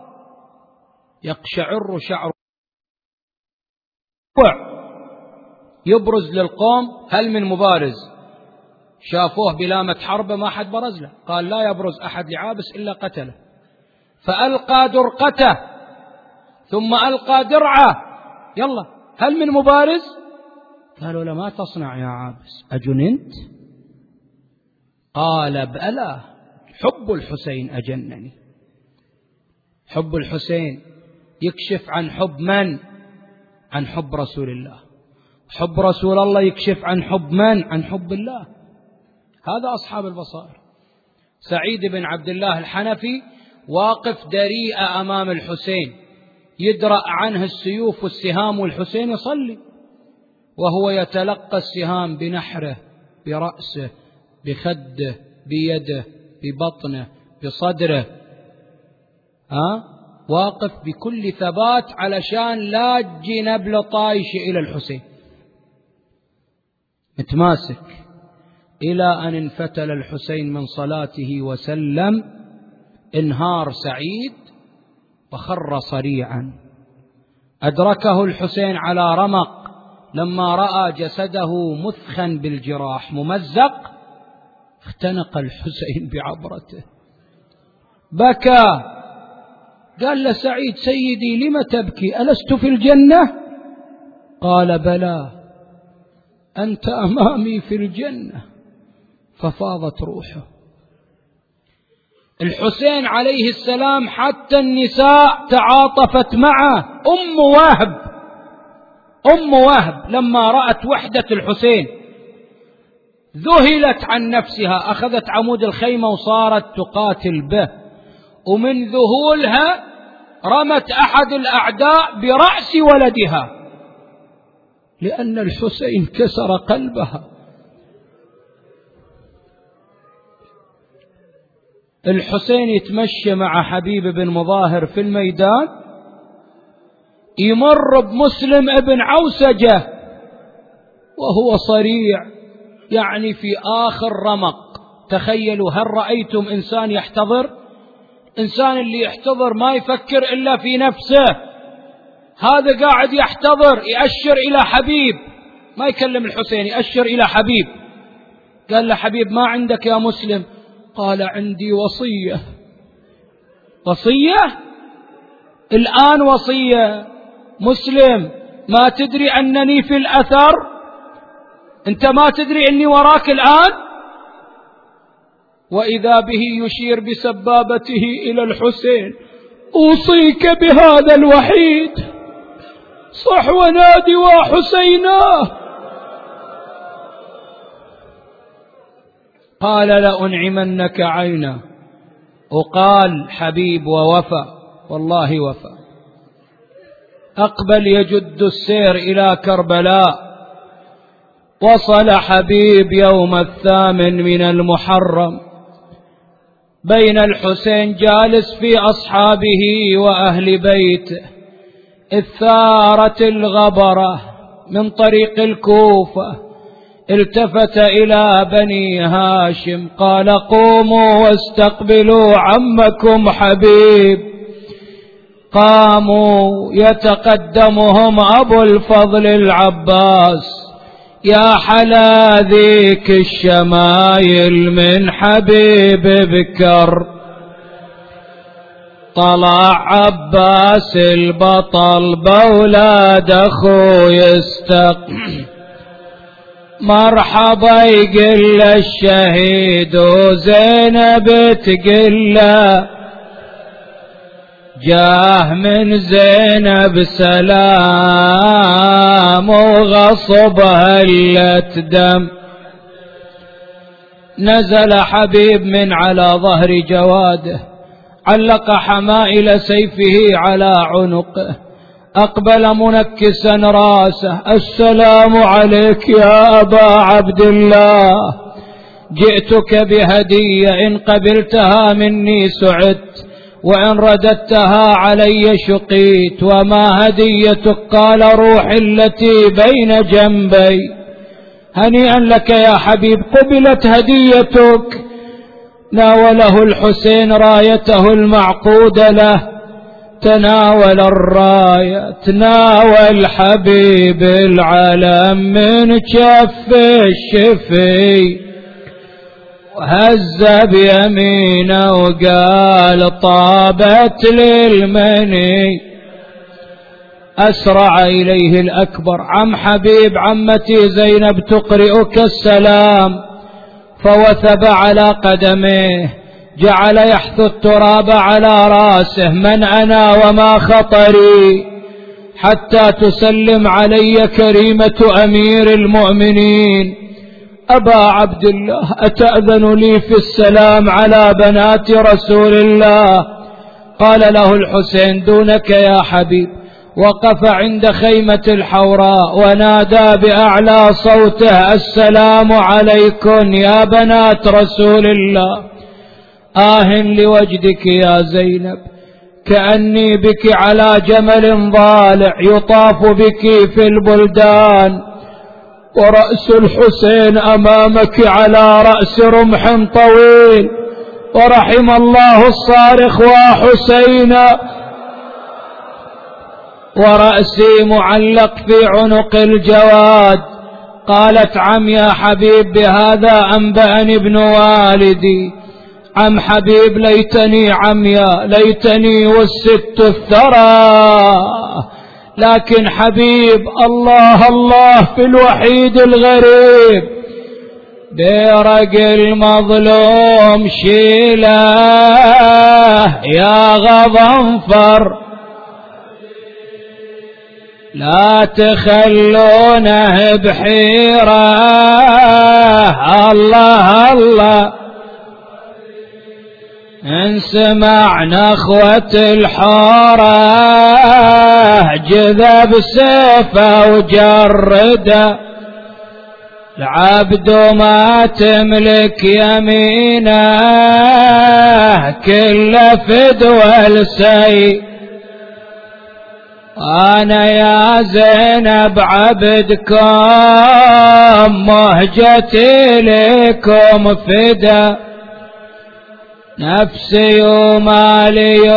يقشعر شعره، يبرز للقوم. هل من مبارز؟ شافوه بلامة حربة ما حد برز له، قال لا يبرز أحد لعابس إلا قتله، فألقى درقته ثم ألقى درعه، يلا هل من مبارز؟ قالوا لا ما تصنع يا عابس، أجننت؟ قال بلى، حب الحسين أجنني. حب الحسين يكشف عن حب من؟ عن حب رسول الله. حب رسول الله يكشف عن حب من؟ عن حب الله. هذا أصحاب البصائر. سعيد بن عبد الله الحنفي واقف دريء أمام الحسين، يدرأ عنه السيوف والسهام، والحسين يصلي وهو يتلقى السهام بنحره، برأسه، بخده، بيده، ببطنه، بصدره، ها؟ واقف بكل ثبات علشان لا تجي نبلة طايش إلى الحسين، متماسك إلى أن انفتل الحسين من صلاته وسلم. انهار سعيد وخر صريعا. أدركه الحسين على رمق لما رأى جسده مثخا بالجراح ممزق، اختنق الحسين بعبرته، بكى قال له سعيد سيدي لم تبكي ألست في الجنة؟ قال بلى أنت أمامي في الجنة. ففاضت روحه. الحسين عليه السلام حتى النساء تعاطفت معه. أم وهب أم وهب لما رأت وحدة الحسين ذهلت عن نفسها، أخذت عمود الخيمة وصارت تقاتل به، ومن ذهولها رمت أحد الأعداء برأس ولدها لأن الحسين كسر قلبها. الحسين يتمشى مع حبيب بن مظاهر في الميدان، يمر بمسلم ابن عوسجة وهو صريع يعني في آخر رمق. تخيلوا، هل رأيتم إنسان يحتضر؟ إنسان اللي يحتضر ما يفكر إلا في نفسه. هذا قاعد يحتضر يأشر إلى حبيب، ما يكلم الحسين، يأشر إلى حبيب. قال له حبيب ما عندك يا مسلم؟ قال عندي وصية. وصية؟ الآن وصية؟ مسلم ما تدري أنني في الأثر؟ أنت ما تدري أني وراك الآن؟ وإذا به يشير بسبابته إلى الحسين: أوصيك بهذا الوحيد، صح ونادي وحسيناه. قال لأنعمنك عينا. وقال حبيب ووفى، والله وفى. أقبل يجد السير إلى كربلاء. وصل حبيب يوم الثامن من المحرم، بين الحسين جالس في أصحابه وأهل بيته، إذ ثارت الغبرة من طريق الكوفة. التفت إلى بني هاشم قال: قوموا واستقبلوا عمكم حبيب. قاموا يتقدمهم أبو الفضل العباس: يا حلا ذيك الشمايل من حبيب بكر. طلع عباس البطل بولاد أخو يستقبل، مرحبا يقل الشهيد وزينب تقل جاه من زينب سلام وغصب هلت دم. نزل حبيب من على ظهر جواده، علق حمائل سيفه على عنقه، أقبل منكسا راسه: السلام عليك يا أبا عبد الله، جئتك بهدية، إن قبلتها مني سعدت، وإن رددتها علي شقيت. وما هديتك؟ قال: روحي التي بين جنبي. هنيئا لك يا حبيب، قبلت هديتك. ناوله الحسين رايته المعقودة له، تناول الراية، تناول حبيب العلم من كف الشفي، وهز بيمينه وقال: طابت للمني. أسرع إليه الأكبر: عم حبيب، عمتي زينب تقرئك السلام. فوثب على قدميه، جعل يحث التراب على راسه: من أنا وما خطري حتى تسلم علي كريمة أمير المؤمنين؟ أبا عبد الله، أتأذن لي في السلام على بنات رسول الله؟ قال له الحسين: دونك يا حبيب. وقف عند خيمة الحوراء ونادى بأعلى صوته: السلام عليكن يا بنات رسول الله. آه لوجدك يا زينب، كأني بك على جمل ضالع يطاف بك في البلدان، ورأس الحسين أمامك على رأس رمح طويل، ورحم الله الصارخ وحسينا، ورأسي معلق في عنق الجواد. قالت: عم يا حبيب، بهذا أنبأني ابن والدي عم حبيب ليتني عميا ليتني والست الثرى، لكن حبيب الله الله في الوحيد الغريب، برق المظلوم شيله يا غضنفر، لا تخلونه بحيرة الله الله. إن سمع نخوة الحارة جذب سيفه وجرده، العبد ما تملك يمينه كل فدوى السيف. أنا يا زينب عبدكم مهجتي لكم فدا، نفسي ومالي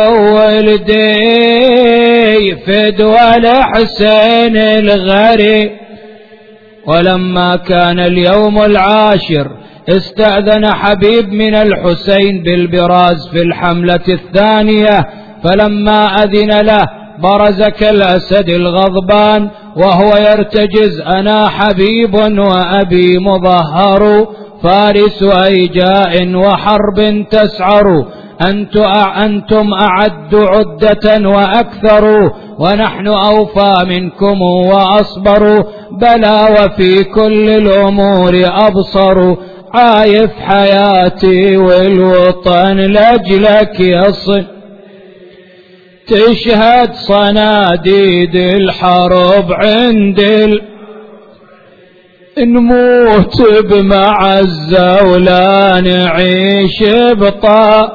وولدي فدوى الحسين الغريب. ولما كان اليوم العاشر استأذن حبيب من الحسين بالبراز في الحملة الثانية، فلما أذن له برز كالأسد الغضبان وهو يرتجز: أنا حبيب وأبي مظهر، فارس أيجاء وحرب تسعر، أنتم أعد عدة وأكثر، ونحن أوفى منكم وأصبر، بلى وفي كل الأمور أبصر، عايف حياتي والوطن لأجلك يصل، تشهد صناديد الحرب عند ال... نموت بمعزة ولا نعيش بطاعة،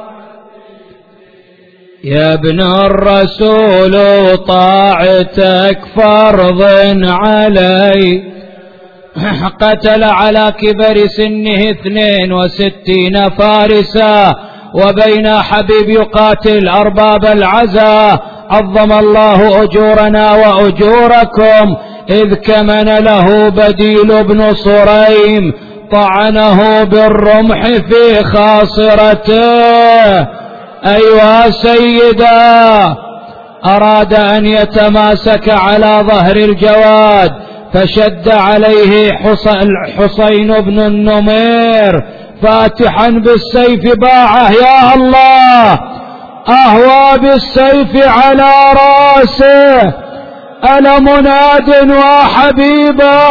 يا ابن الرسول طاعتك فرض علي. قتل على كبر سنه اثنين وستين فارسا، وبين حبيب يقاتل أرباب العزا. عظم الله أجورنا وأجوركم، إذ كمن له بديل بن صريم طعنه بالرمح في خاصرته. أيها سيدا، أراد أن يتماسك على ظهر الجواد، فشد عليه حسين بن النمير فاتحا بالسيف باعه. يا الله، أهوى بالسيف على راسه، أنا مناد وحبيبا،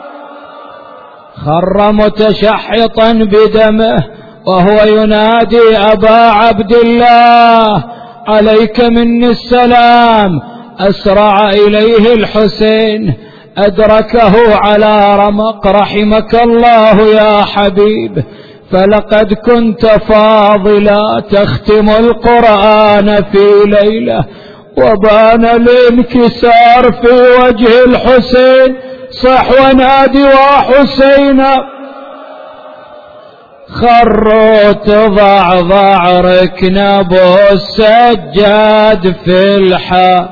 خر متشحطا بدمه وهو ينادي: أبا عبد الله عليك مني السلام. أسرع إليه الحسين أدركه على رمق: رحمك الله يا حبيب، فلقد كنت فاضلا تختم القرآن في ليلة. وبان الانكسار في وجه الحسين. صح ونادي وحسين، خروا تضعضع ركنب السجاد في الحا،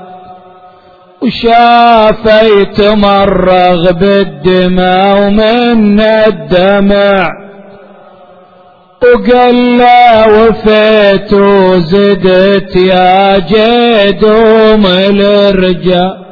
وشافي تمرغ بالدماء ومن الدمع، وقال وفيت وزدت يا جدوم الرجال،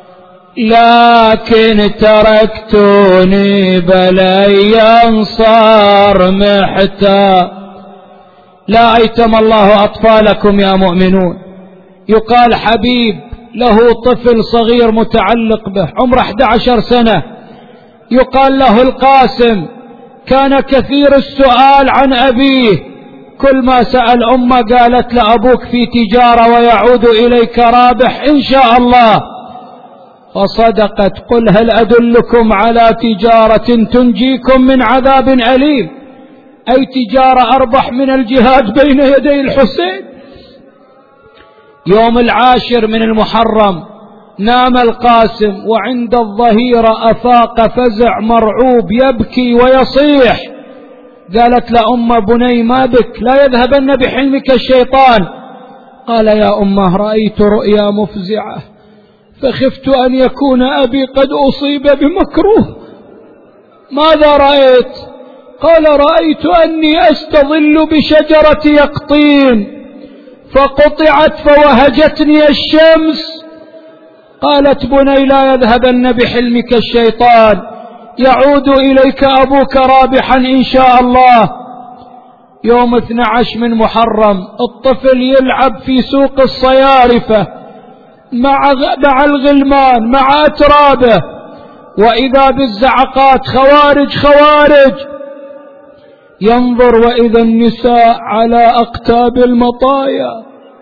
لكن تركتوني بلي انصار محتار. لا أيتم الله أطفالكم يا مؤمنون. يقال حبيب له طفل صغير متعلق به عمره أحد عشر سنة، يقال له القاسم، كان كثير السؤال عن أبيه، كل ما سأل أمه قالت لأبوك في تجارة ويعود إليك رابح إن شاء الله، فصدقت. قل هل أدلكم على تجارة تنجيكم من عذاب أليم؟ أي تجارة أربح من الجهاد بين يدي الحسين. يوم العاشر من المحرم نام القاسم، وعند الظهيرة أفاق فزع مرعوب يبكي ويصيح. قالت لأم: بني ما بك؟ لا يذهبن بحلمك الشيطان. قال: يا أمه، رأيت رؤيا مفزعة فخفت أن يكون أبي قد أصيب بمكروه. ماذا رأيت؟ قال رأيت أني أستظل بشجرة يقطين فقطعت فوهجتني الشمس. قالت بني لا يذهبن بحلمك الشيطان، يعود إليك أبوك رابحا إن شاء الله. يوم اثني عشر من محرم الطفل يلعب في سوق الصيارفة مع مع الغلمان مع أترابه، وإذا بالزعقات خوارج خوارج. ينظر وإذا النساء على أقتاب المطايا،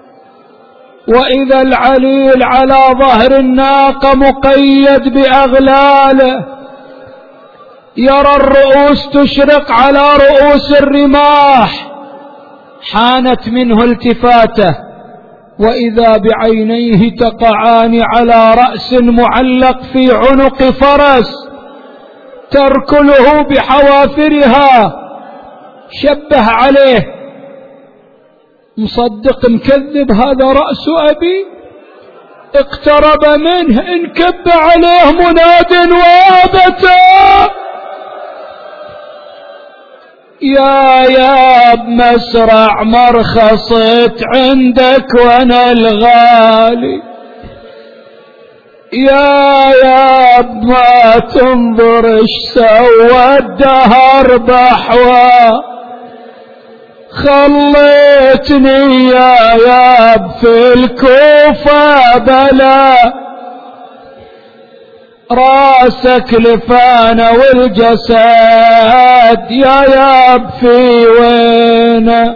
وإذا العليل على ظهر الناقة مقيد بأغلاله. يرى الرؤوس تشرق على رؤوس الرماح. حانت منه التفاته، وإذا بعينيه تقعان على رأس معلق في عنق فرس تركله بحوافرها. شبه عليه، مصدق مكذب، هذا رأس أبي. اقترب منه انكب عليه مناد وابتا: يا يا بمسرع مرخصت عندك وانا الغالي، يا يا بما تنظر اش سوى الدهر بحوى. خليتني يا ياب في الكوفة بلا، راسك لفانا والجسد يا ياب في وين.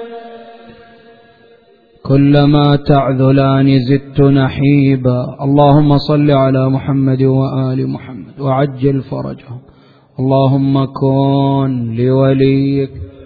كلما تعذلان زدت نحيبا. اللهم صل على محمد وآل محمد وعجل فرجهم. اللهم كن لوليك